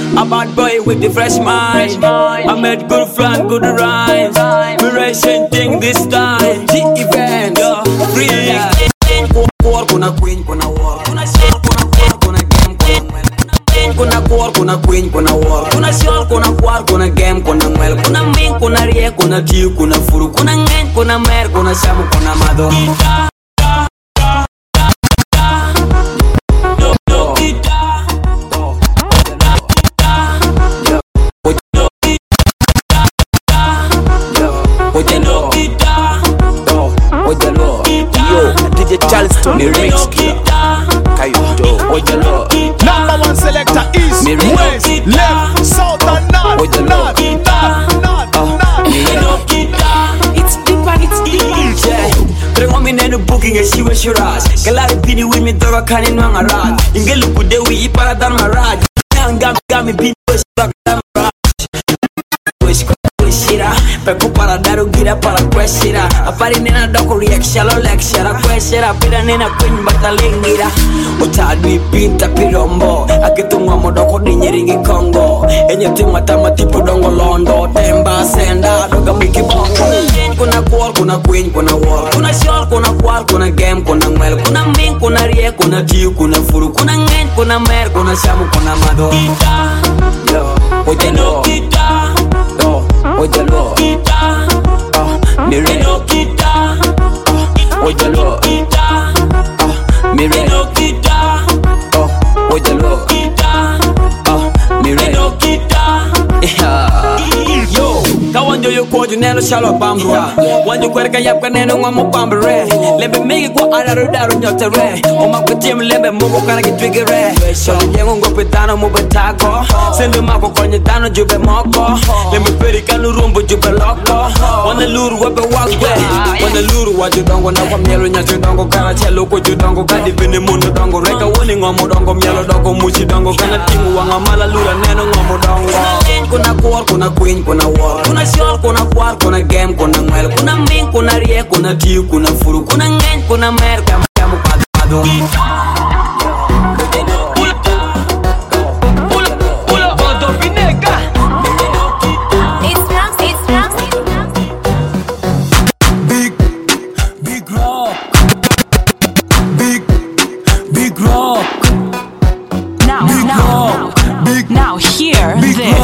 A bad boy with the fresh mind. I made good flan, good rhymes. We racing thing this time. The event, free. Kuna queen, kuna war. Kuna shell, kuna war, kuna game, kuna war, kuna queen, kuna war. Kuna shell, kuna war, kuna game, kuna mel. Kuna ming, kuna rie, kuna tiu, kuna furu. Kuna ngeng, kuna mer, kuna shamu, kuna mado. Charleston, lyrics Kayudo, number one selector east, west, left, south and north. It's deeper, it's deeper. Bring on me nenu booking a shiwa shiraz. Kalari pini with me dora kani nwanga rad. Ingelu kudewi ipara dan maraj. Gami pini wish back dan maraj. Wish shira. Peku para daru gira para kweshira. Apari nena doko reaction lo lecture. Kweshira pira nena queen batalingira. Utadwi pinta pirombo. Akitunga modoko dinyeringi Congo. Enye tima tama tipu dongo londo. Temba senda doga miki bongo. Kuna war, kuna queen, kuna war. Kuna shell, kuna war, kuna game, kuna mel. Kuna ming, kuna rie, kuna tiu, kuna furu. Kuna ngeng, kuna mer, kuna shamu, kuna mado. Ojalo Ojalo Mire Ojalo Mire Ojalo Mire Yo Kawanjo yo koju neno shalo bambra. Wanjo kwereka yapka neno ngamo bambare. Lembe megi kwa araru daru nyotere. Oma kutim lembe mugo kana kitwigere. Shalo yengo ngope tano mube tako. Sendo mako konye tano jube moko. Lembe peri kanu rumbo jube loko. Wana luru wabe wakwe. Wana luru waju dongo na kwa mielo nyachu dongo. Kana chelo kuju dongo kadi bini mundo dongo. Reka woni ngomo dongo mielo dongo mushi dongo. Kana timu wanga mala lura neno ngomo dongo. Kuna war, kuna queen, kuna war. Kuna shell, kuna war, kuna game, kuna mel. Kuna ming, kuna rie, kuna tiu, kuna furu. Kuna ngeng, kuna mer, kama padado. Now hear this.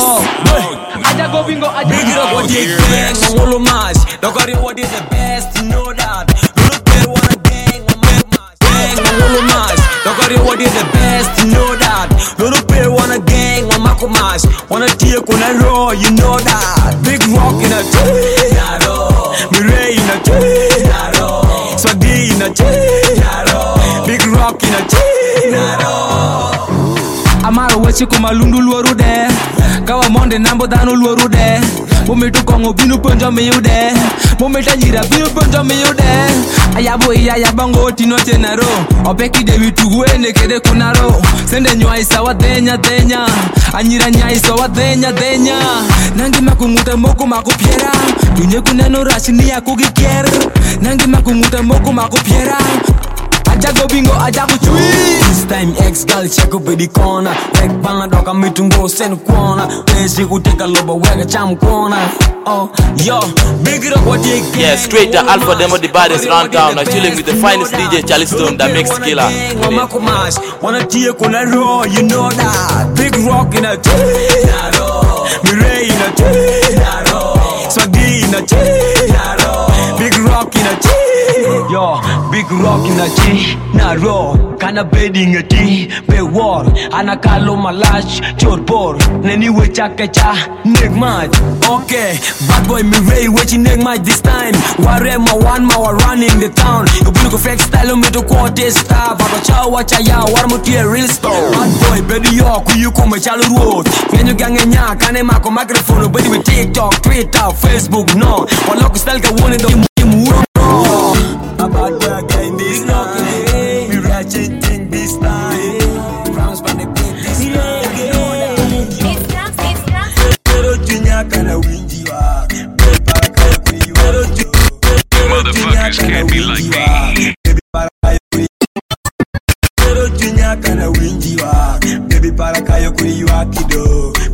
Big up what you gang, Molo Mash. Look at what is the best, you know that. Look at what a gang, Molo Mash. Look at what is the best, you know that. Look at what a gang, Mako Mash. Wanna take on a row, you know that. Big rock in a tree, Mirai in a tree, Swaggy in a tree, big rock in a tree. Amaro wechi kuma lundu luorude. Kawa monde nambo danu luorude. Mometu kongo binu ponjo miyude. Mometa nyira binu ponjo miyude. Ayabo iya yabango tino tenaro. Opeki dewi tuguene kede kunaro. Sende nywa isa wa denya. Anyira nya isa wa denya. Nangi makumuta moko makupiera. Dunye kuneno rashini ya kugikier. Nangi makumuta moko makupiera. Ajago bingo, ajago chui. This time ex-girl check up in the corner. Wek banga doka mitungo send corner. Pesi kuteka lobo wega cham corner. Oh, yo, big it up what you get. Yeah, straight to Alpha Demo the baddest around town. I'm chilling with the finest DJ Charleston, that makes killer. Mako Mash, wanna take on a row, you know that. Big rock in a tree, Mirai in a tree, Swaggy in a tree, big rock in a tree. Yo, big rock in a tree, na raw. Kana bedding a tea, be war. Anakalo malash, chorbor. Neni we chakacha, negmat. Okay, bad boy me ray, waiting negmat this time. Warema one more running the town. You look flex style, me to quote star. Baba chow, watch a ya, warmuti a real star. Bad boy, baby york, you come a chalo road. When you gang and ya, kane mako microphone, but with TikTok, Twitter, Facebook, no. One local style, ka one in the about the game this night. We ratchet thing this time. Rounds by the beat this night. Pero tunya kana winjiwa. Motherfuckers can't be like me. Pero tunya kana winjiwa. Baby para kayo kuri wakido.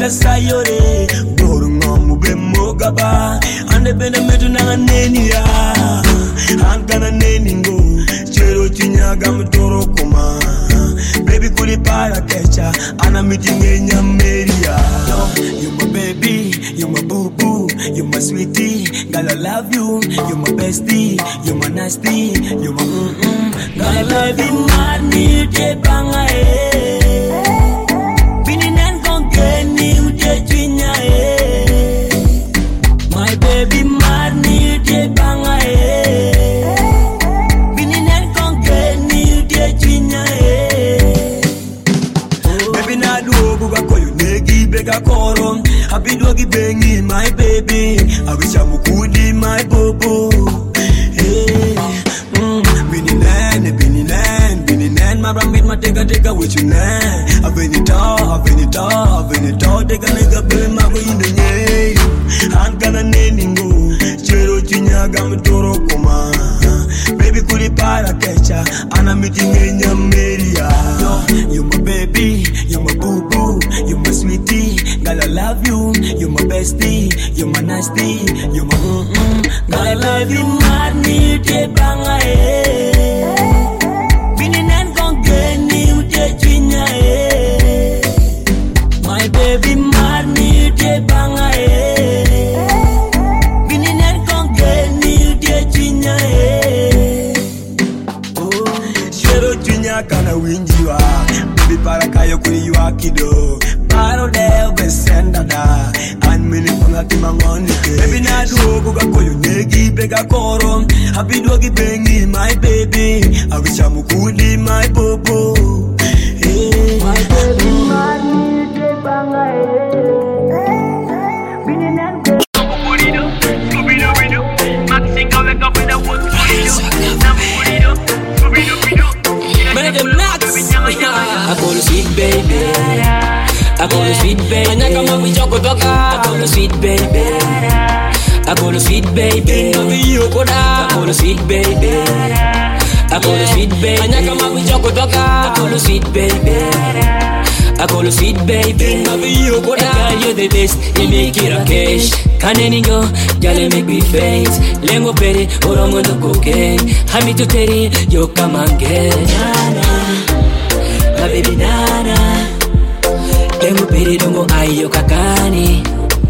bela sayore Borungom ube mogaba Ande bena metu na neni ya Ankana neni ngo Chero chinyaga mtoro kuma Baby kuli para kecha Ana mitinge nyameria You my baby, you my boo-boo You my sweetie, girl I love you You my bestie, you my nasty You my girl I love you Mani te banga Bini nen kongeni ute chinya My baby mani te banga Bini nen kongeni ute chinya Baby na duogu kakoyu negi bega koron Habidogi bengi my baby I wish I mukudi my bobo Bini nen Marambit mateka with you nen Avenita Teka nega be mago inde nye Ankana neningo Chero chinyaga mtoro kuma Baby kuli para kecha Ana mitinge nyameria You my baby, you my boo-boo You my sweetie, girl I love you You my bestie, you my nasty You my girl I love you Mani te banga Bini nen kongeni ute chinya My baby Mani te banga Bini nen kongeni ute chinya Shero chinya kana winjiwa Baby para kayo kuliwa kido Paro deo besenda da Anmini punga kimangoni ke Baby na duogu kakoyo negi bega koro Habidogi bengi my baby I wish I mukudi my bobo My baby mani te banga Bini nanko Namukurido, Scooby-Doo-Doo Maxinga wake up with a wood Namukurido, Scooby-Doo-Doo I call you sweet baby I call you sweet baby Anyaka mawi choko toka I call you sweet baby I call you sweet baby I call you sweet baby I call you sweet baby Anyaka mawi choko toka I call you sweet baby I call you sweet baby Girl, you're the best, you make it a cash Kaneni go, girl, make me faint Lengo peri, orongo do cocaine Hami to teri, yo come and get Nana, my baby Nana Lengo peri, dongo ayo kakani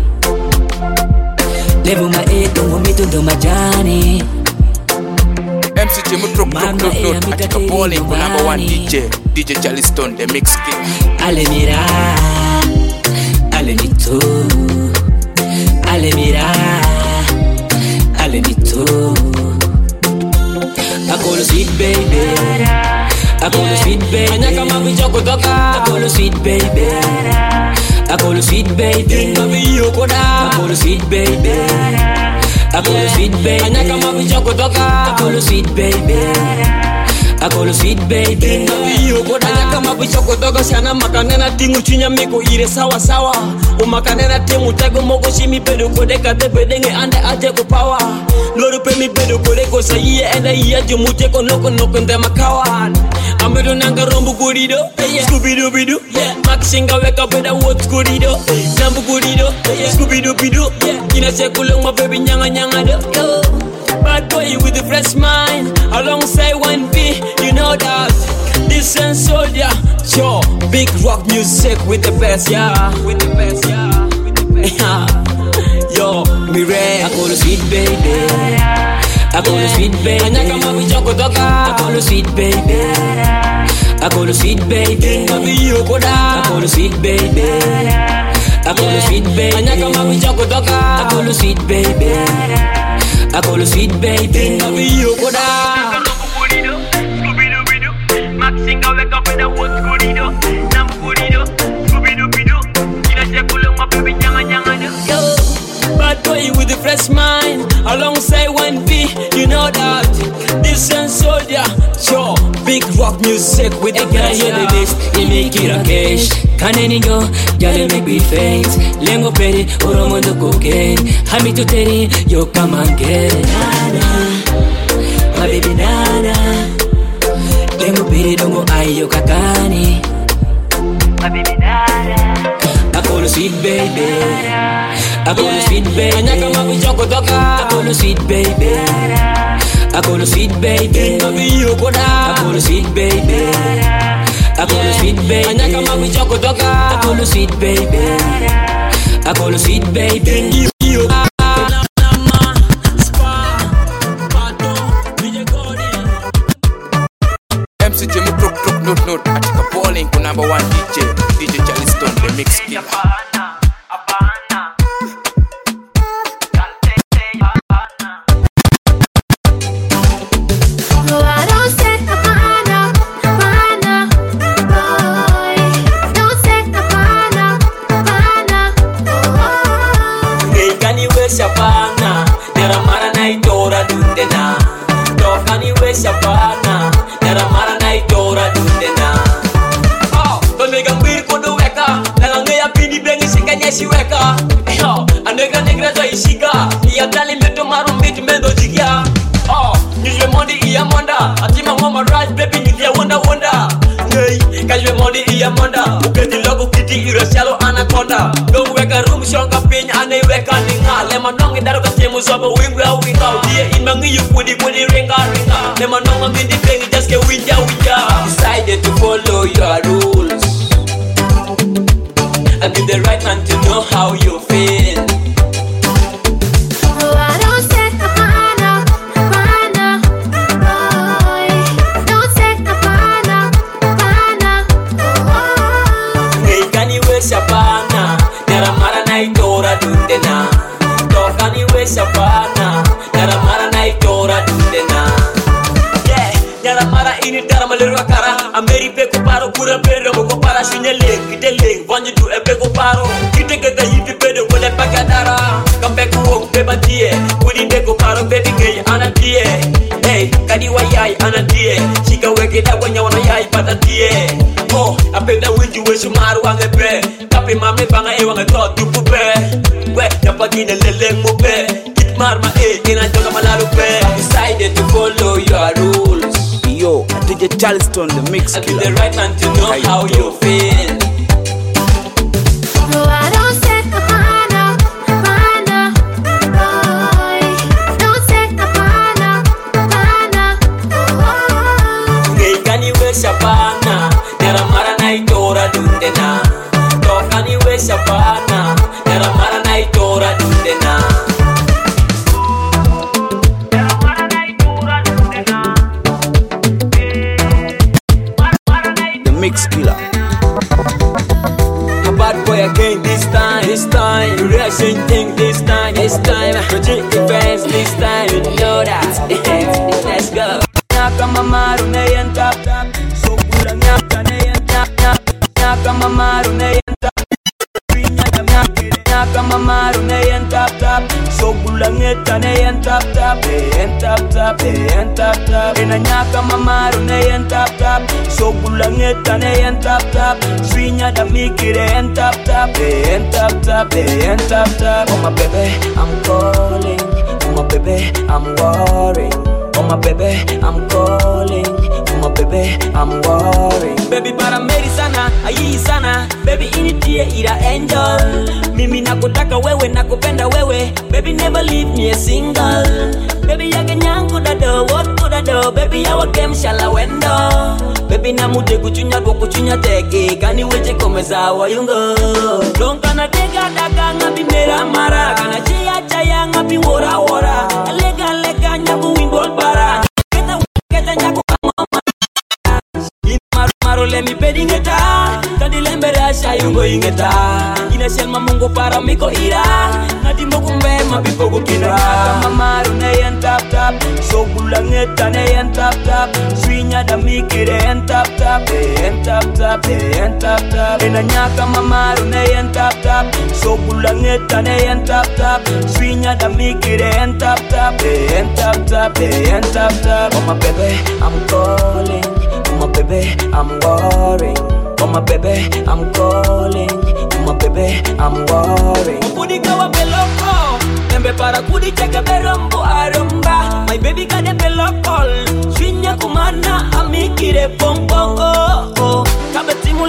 Levo ma e, dongo mitundo majani MC Jimmy Drop Atika Bowling for number 1 DJ Charleston, the mix king. Ale mira, ale ni tu, ale mira, ale ni tu. I call you sweet baby, I call you sweet baby. Anyaka mawi choko toka, I call you sweet baby, I call you sweet baby. I call you sweet baby, I call you sweet baby. Anyaka mawi choko toka, I call you sweet baby. I call you sweet baby. Anyaka mabichoko dogo sana makanena tingu chinya meko ire sawa sawa. Umakanena timu tego moko shimi pedo kode kate bedenge ande aje ko power. Loro pe mi pedo kode ko sayi ende iya jumute ko noko ndema kawan. Amedo nanga rombu kurido, Scooby-Doo-Doo. Maxinga wake up with a what kurido, Nambu kurido, Scooby-Doo-Doo. Ina sekulong my baby nyanga do. Bad boy with a fresh mind, alongside 1B, you know that. This and soldier, yo, big rock music with the best, yeah. With the best, yeah. With the best, yeah. Yo, me red. I call you sweet baby, I call you sweet baby. Anyaka mawi choko toka, I call you sweet baby, I call you sweet baby. I call you sweet baby, I call you sweet baby. Anyaka mawi choko toka, I call you sweet baby, I call you sweet baby. Maxinga wake up with a wood kurido, Nam kurido, Scooby-Doo-Doo. Ina sekulong my baby nyanga do. Bad boy with a fresh mind, alongside 1B, you know that. This and soldier, yo, big rock music with the best. You're the best, you make it a cash. Kaneni go, girl, make me faint. Lengo peri, orongo do cocaine. Hami to teri, yo come and get it. Nana, my baby Nana. Lengo peri dongo ayo kakani. My baby Nana. I call you sweet sweet baby. I call you sweet baby. Anyaka mabichoko toka. I call you sweet baby. I call you sweet baby. I call you sweet baby. I call you sweet baby. Anyaka mabichoko toka. I call you sweet baby. I call you sweet baby. MC Jimmy note atika bowling ku number 1 DJ Charleston the mix killer. Sapana, nera mara na itora dundena. Dokani we sapana, nera mara na itora dundena. Oh, don't make a weird kodo weka. Nanga ngaya pindi bengi sikanya si weka. Oh, anega negra zo isika. Iya tali meto marum bit mendo jigia. Oh, nijwe mondi iya monda. Atima mama rise baby nijwe wonder. Hey, kajwe mondi iya monda. Uketi logo kiti irosialo anaconda. Don't weka room shonga pin ane weka ninga. Lema nongi daro katemu sobo winga. Dia imangi you kudi ringa. Lema nonga mindi bengi just ke winja. Decided to follow your rules. And be the right man to know how you feel. Sapana, nera mara na itora dundena. Tokani we sapana, nera mara na itora dundena. Yeah, nera mara ini dara malirwa kara. Ameri peko paro kura pero ko para sinyele kitele vanyu du epeko paro. Kiteke ga yipi pedo wole pagadara. Kambeku wok beba tie, kudi ndeko paro baby gay anatie. Hey, kadi wayai anatie. Shika weke da wanya wana yai patatie. Oh, apenda winju we sumaru wange pe. Kapi mame banga e wange to dupu pe. We, napagine lele mo pe. Kit marma ina joga malalu pe. I decided to follow your rules. Yo, DJ Charleston the mix killer. I be the right man to know how you feel. No, I don't say Havana, boy. Don't say Havana, boy. Hey, can you wear Savannah? Nera mara na itora dundena. Tokani we Savannah. Nera mara na itora dundena. The mix killer. A bad boy again this time. You really shouldn't think this time. Project events this time. You know that. Let's go. Nyaka mamaru na yen tap. So kula nyaka na yen tap. Nyaka mamaru na yen tap. Nyaka mamaru na yen tap. So kula ngeta na yen tap. Yen tap. Ena nyaka mamaru na yen tap. So kula ngeta na yen tap. Swinya da mikire yen tap. Yen tap. Oh my baby, I'm calling. Oh my baby, I'm worrying. Oh my baby, I'm calling. Oh my baby, I'm worrying. Baby para meri sana, ayi sana. Baby initie ira angel. Mimi nakutaka wewe, nakupenda wewe. Baby never leave me a single. Baby yake nyangu dado, what could I do? Baby yawa game shala wendo. Baby namude kuchunya teke. Kani weche komeza wayungo. Donka na tega daga ngabi mera mara. Kana chia chaya ngabi wora. Lega nyabu windol para. Keta nyaku kangoma. Maro le mi pedingeta. Kadi lembera shayungo ingeta. Ina shelma mungo para miko ira. Nadi moku mbema bipogo kina. Kama maru ne yen tap. So gula ngeta ne yen tap. Swinya da mikire yen tap. Yen tap. Ena nyaka mamaru ne yen tap. So gula ngeta ne yen tap. Swinya da mikire yen tap. Yen tap. Oh my baby, I'm calling. Oh my baby, I'm worrying. Oh my baby, I'm calling. Oh my baby, I'm worrying. Kudi kawa beloko, nembe para kudi cheke berombo aromba. My baby kade beloko, swinya kumana amikire pong. Kabe timule mara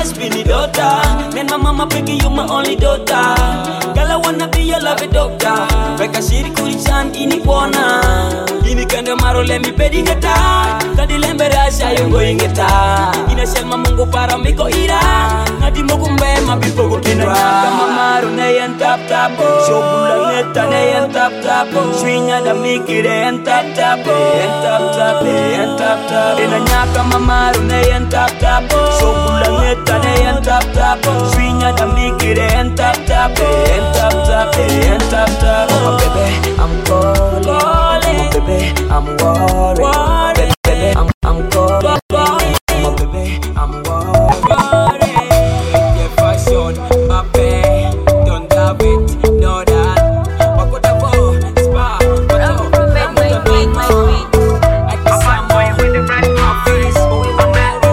must be the daughter. Man, my mama picking you my only daughter. Girl, I wanna be your love doctor. Beka shiri kulichan ini pona. Ini kende maro let me pedi ngeta. Kadi lembere asha yongo ingeta. Ina shema mungu para miko ira. Ngadi mokumbe mabipo kupinwa. Kama maro ne yen tap tap. Shobula ngeta ne yen tap tap. Swinya da mikire yen tap tap. Yen tap tap, yen tap tap. Ina nyaka mamaru ne yen tap tap. Shobula ngeta ne yen tap tap. Swinya da mikire yen tap tap. Yen tap tap, yen tap tap. Oh my baby, I'm calling. Oh my baby, I'm worried. Baby, I'm calling. Oh my baby, I'm worried. Your fashion, my baby, don't love it, know that. What could I do? Spa, what up? I can somewhere with the fresh office. I'm mad,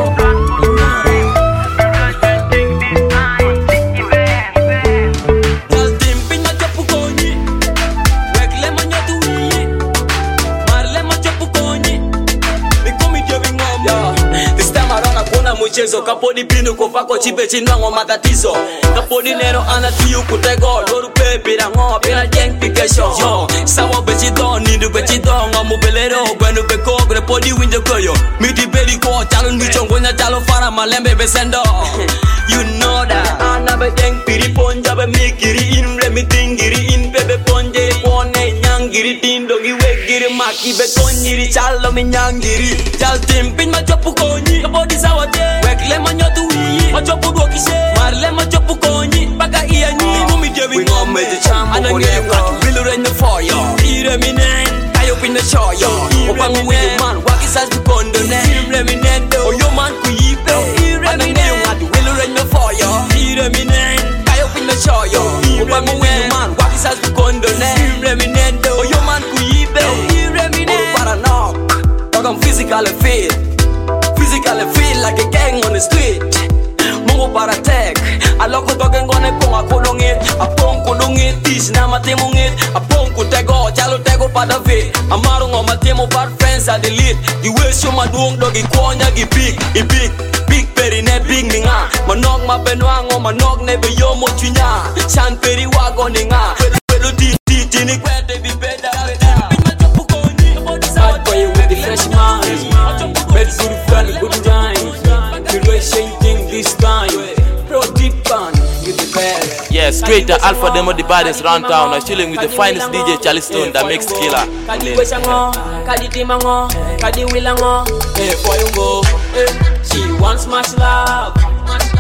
mchezo kaponi pinu kofako chipe chinwango matatizo kaponi nero anatiyu kutego loru pepe na ngo pena jeng pikesho yo sawa bechido nindu bechido ngamu belero gwenu beko gre podi winjo koyo miti bedi ko chalo nichongo nya chalo fara malembe besendo you know that anabe jeng piri ponja be mikiri in remi tingiri in bebe ponje pone nyangiri dindo giwegiri maki be konyiri chalo mi nyangiri chal timpin ma chopu konyi kapodi sawa je wekle manyotu wi machopu dokise marle machopu konyi baga iya nyi mumi jewi ngome je chambo anange kat bilu renyo for yo ire minen kayo pinna show yo opangu with the man wakisas du kondone ire minen do yo man ku yipe ire minen kat bilu renyo for yo ire minen kayo pinna show yo opangu with the man wakisas du kondone ire minen do yo man ku yipe ire minen para knock I'm physically fit like a gang on the street. Mungo para tech. Aloko dogen gone konga kolongit. Apong kolongit tis na matemungit. Apong kutego chalo tego pada ve. Amaro ngo matemo bad friends are delete. You wish you madung dogi konya gi big peri ne big ninga. Manok mabenwa ngo manok ne be yo mo chunya. Chan peri wago ninga. Pelu ti ni kwete bi beda. Bad boy with the fresh mind. Bed good fun, good time. You do a same thing this time. Pro deep on, you the best. Yeah, straight to Alpha Demo, the baddest round town. I'm chilling with the finest DJ Charleston, that makes killer. Kadi wesango, kadi timango, kadi wilango. Hey, for you go. She wants much love, much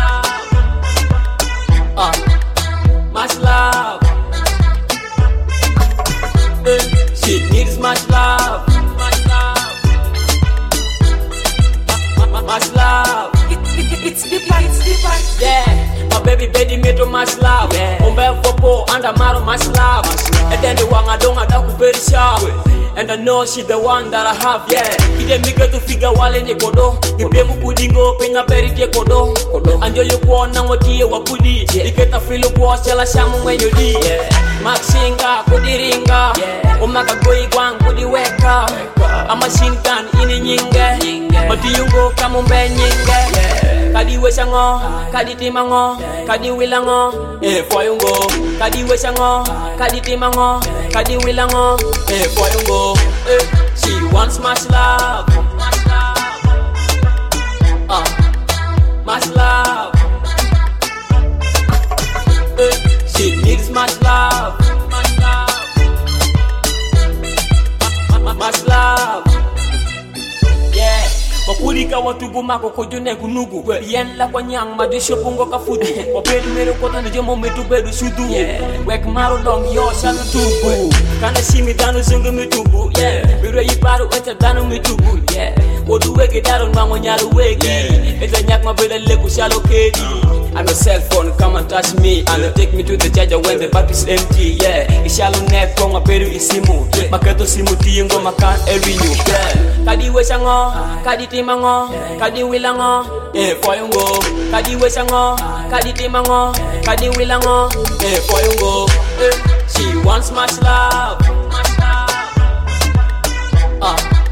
love. She needs much love. Much love. It's different. Yeah, my baby made too much love. Umbe fopo and amaro much love. And then the one I don't have very sharp. And I know she's the one that I have. Yeah, ide mika to figure wale ne kodo. Ibe mukudingo penga peri je kodo. Anjo yo kuona ngotie wakudi. Iketa filo kwa shala shamu mwenyo di. Maxinga kudiringa. Umaka goi gwang kudiweka. Amashinkan ini nyinge. Matiyungo kamumbe nyinge. Kadi wesango, kadi timango, kadi wilango. Foyungo. Kadi wesango, kadi timango, kadi wilango. Foyungo. She wants much love. Much love. She needs much love. Much love. Yeah. Wakulika watugu mako kujune kunugu. Yen la kwa nyang madisho pungo kafudu. Wapedu mero kota na jomo metu bedu shudu. Wek maro long yo shanu tubu. Kana shimi danu zungu mitubu. Biro yiparu ete danu mitubu. Odu weke daro mango nyaru weki. Ete nyak mabele leku shalo kedi. I'm a cell phone, come and touch me. And take me to the charger when the battery's empty. Ishalo net konga peru isimu. Maketo simu tiyingo makan everinu. Kadi wesango, kadi timango, kadi wilango. Foyungo. Kadi wesango, kadi timango, kadi wilango. Foyungo. She wants much love.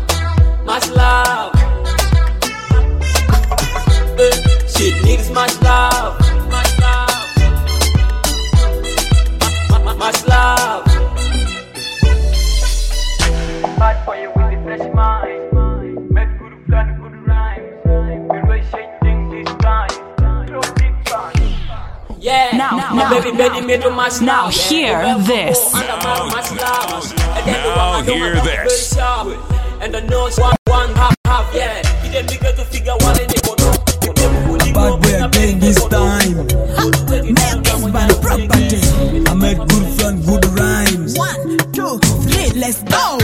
Much love. She needs much love. for you with the fresh mind. Make good fun, good rhymes. We will shake things this time. Throw big fun. Yeah, Now, baby made to mash now hear this. Now hear this. And the nose one half, yeah. He didn't figure to figure one in the Bad boy again this time. I made good fun, good rhymes. 1, 2, 3, let's go.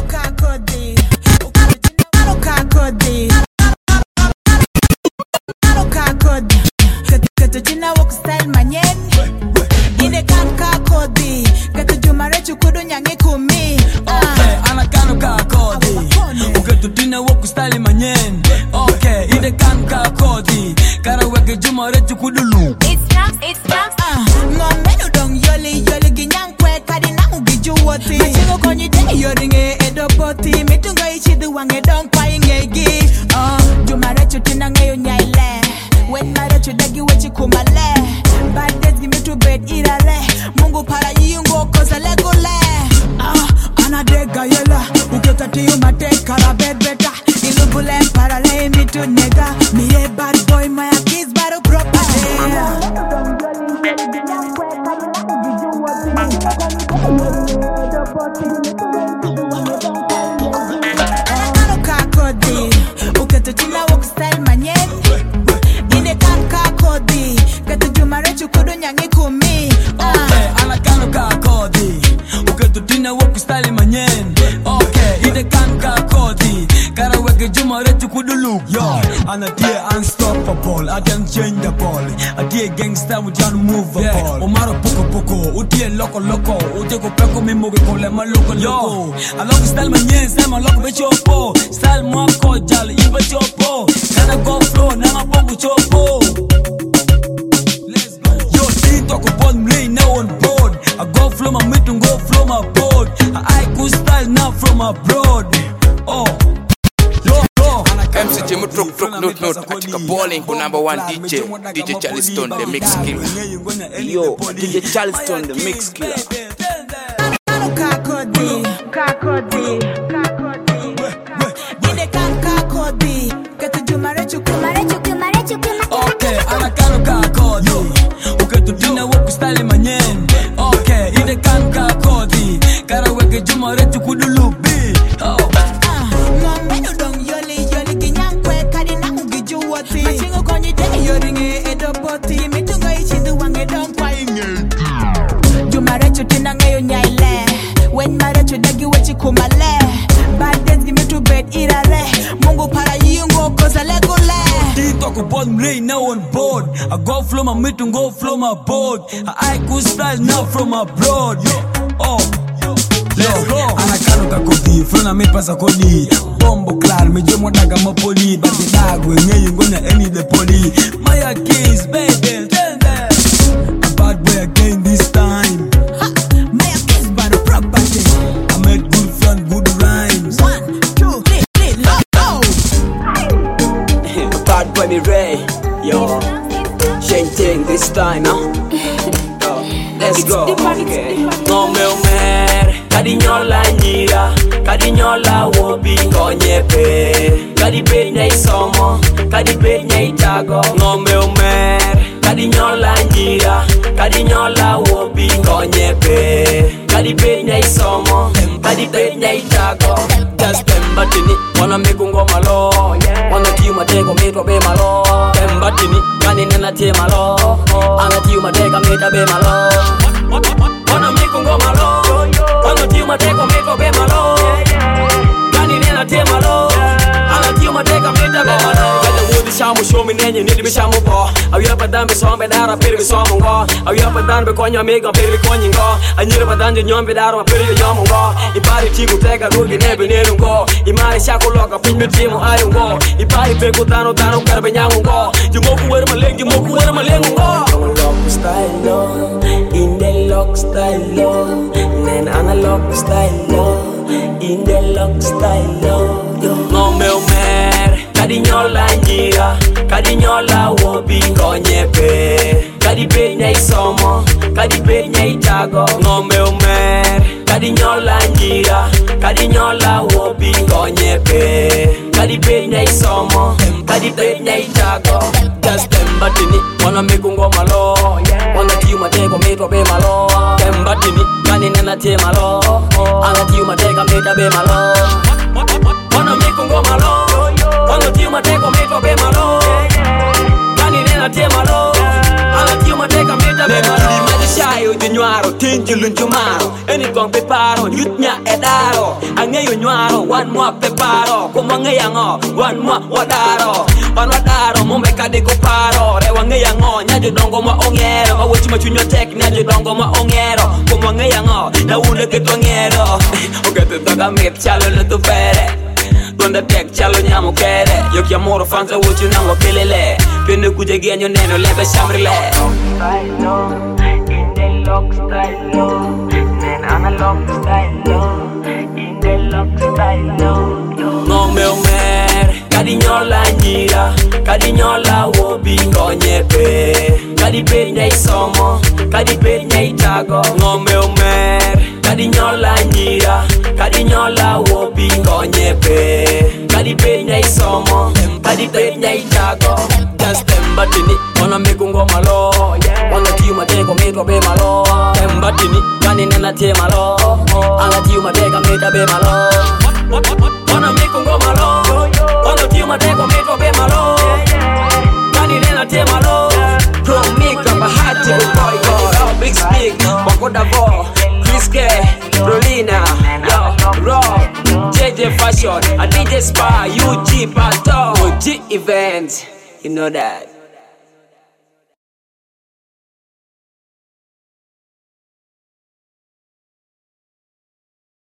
Jina walk style manyen ine kanka kodi kata jumare chukudu nyange kumi Anakano ka kodi uketutina walk style manyen okay ine kanka kodi kara weke jumare chukudu lu It's rocks. ngombe udong yoli ginyang kwe kadi na ugiju woti machingo konyi deni yoringe edopoti mitungo ichidu wange dong kwa ingegi jumare chutina ngayo nyaile when mara chudagi wechi kumale bad days give me to bed irale mungu para yingo koza legole anadega yela uketati umateka la bebeta ilubule para lay me to nega me a bad boy my kids baro property uketati walk style manyen ine kanka kodi kata jumare chukudu nyange kumi Anakano ka kodi uketutina walk style manyen okay ine kanka kodi kara weke jumare chukudu lu yo anatie unstoppable I can change the ball atie gangster with John movable Omaro poko utie loco utie kopeko mimo ke kole maloko yo along style manyen sema loko be chopo style mwako jal ibe chopo kana go flow na mapongu chopo. Let's go yo talk about me now on board I go flow my meeting go flow my board I could style now from abroad MC Jimmy note katika bowling kwa number 1 DJ Charleston the mix killer. Yo DJ Charleston the mix killer. kakodi ine kanka kodi kata jumare chukumare okay anakano ka kodi uketutina walk style manyen okay ine kanka kodi kara weke jumare chukudu lubi ngombe udong yoli ginyang kwe kadi na ugiju woti machingo konyi deni yoringe edopoti mitungo ichidu wange dong kwa jumare chutina ngayo nyaile when mara chudagi wechi kumale bad days give me to bed irale mungu para yingo koza legole talk about me now on board I go flow my meeting go flow my board I could style now from abroad Let's go. Anakano ka kodi, flona me pasa kodi. Bombo clar, me jomo daga mapoli. Bati dagwe, ngayon gonna any the poli. Maya keys, baby, tell them. A bad boy again this time. Maya keys, but a property. I made good fun, good rhymes. 1, 2, 3, let's go. Bad boy me Ray, yo. Shane thing this time, let's go. Ngombe umer, kadi nyola nyira, kadi nyola wobi konyepe, kadi penya isomo, kadi penya itago. Ngombe umer, kadi nyola nyira, kadi nyola wobi konyepe, kadi penya isomo, kadi penya itago. Just tembatini, wana mekungo malo, wana tiuma teko metwa be malo. Tembatini, kani nena tie malo, ana tiuma teka meta be malo. Wana mekungo malo, wana tiuma teko metwa be malo. Kani nena tie malo, ana tiuma teka meta be malo. Shamu show me nenye nili be shamu bo. Awya padan be sombe dara pere be somo ngo. Awya padan be konya mega pere be konyi ngo. Anyira padan je nyombe dara pere be yomo ngo. Ipari tiku tega rugi nebe nenu ngo. Imari shako loka pinme timu ayo ngo. Ipari peko tano karbe nyangu ngo. Jumoku wera malengu ngo. Lock style lo, in the lock style lo. Nen analog style lo, in the lock style lo. Ngombe umer, kadi nyola nyira, kadi nyola wobi konyepe, kadi penya isomo, kadi penya itago. Ngombe umer, kadi nyola nyira, kadi nyola wobi penya isomo, kadi penya itago. Just tembatini, wanna make ngoma lo. Wanna tiuma take meto be malo. Tembatini, kani nena te malo. Ana tiuma take meta be malo. Wanna make ngoma lo. Wanna tiuma take meto be malo. Kani nena te malo. Ana tiuma take meta be malo. Shayo nyuaro tinju lunjumaro eni kong peparo yutnya edaro angeyo nyuaro wan mwa peparo kumange yango wan mwa wadaro mombe kade ko paro re wange yango nyajo dongo ma ongero ma wochi machunyo tek nyajo dongo ma ongero kumange yango na une ke tongero ogete daga met chalo le tu pere donde tek chalo nyamo kere yo ki amoro fanza wochi nango kelele pende kuje genyo neno lebe shamrile lock style low, then analog style low, in the lock style low. No me omer, kadinyola nyira, kadinyola wobi konyepe, kadipenya isomo, kadipenya itago. No me omer, kadinyola nyira, kadinyola wobi konyepe, kadipenya isomo, kadipenya itago. Just tembatini, wanna make ngoma lo. Wanna tiuma take meto be malo. Tembatini, kani nena te malo. Ana tiuma take meta be malo. Wanna make ngoma lo. Wanna tiuma take meto be malo. Kani nena te malo. Pro make up a hot boy go. Big speak, Wakoda Vo, Chris K, Brolina, yo, Rob, JJ Fashion, a DJ Spa, UG Pato, OG Events. You know that.